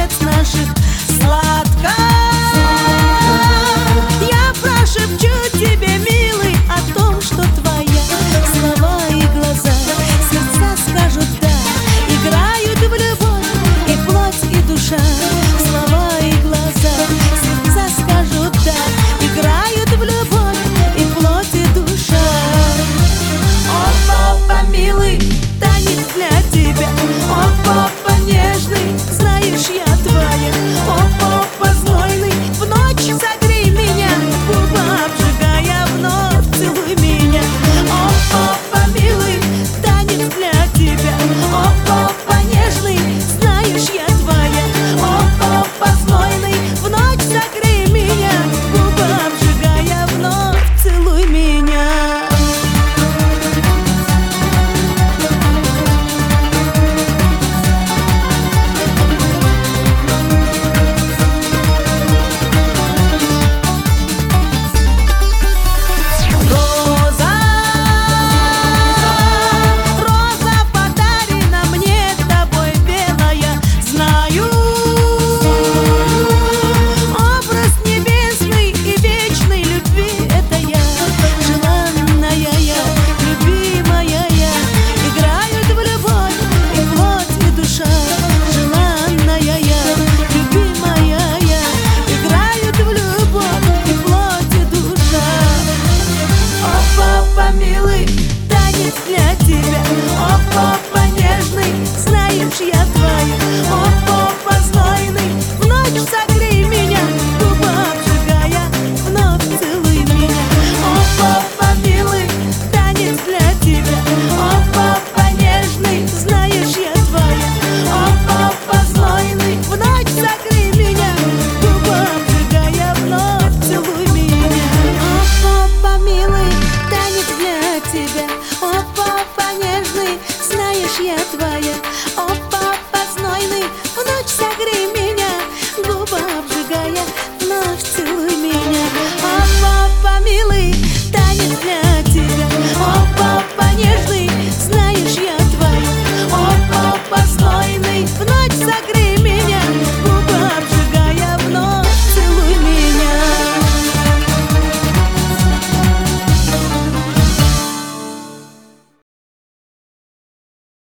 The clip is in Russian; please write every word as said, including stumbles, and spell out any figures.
сердец наших сладко. Я прошепчу тебе, милый, о том, что твоя слова и глаза, сердца скажут да, играют в любовь и плоть, и душа. Слова и глаза, сердца скажут да, играют в любовь и плоть, и душа. О, папа, милый, танец для тебя. О, папа, нежный, знаешь, я твоя. О, папа, знойный, в ночь согрей меня, губы обжигая, вновь целуй меня. О, папа, милый, танец для тебя. О, папа, нежный, знаешь, я твоя. О, папа, знойный, в ночь согрей меня, губы обжигая, вновь целуй меня. Милый, танец для тебя. О, папа, нежный, знаешь, я твоя. О, папа, знойный, в ночь согрей меня, губы обжигая, вновь целуй меня. О, папа, милый, танец для тебя. О, папа, нежный, знаешь, я твоя. О, папа, знойный, в ночь согрей меня, губы обжигая, вновь целуй меня. О, папа, милый, танец для тебя. О, папа, нежный, знаешь, я твоя. О,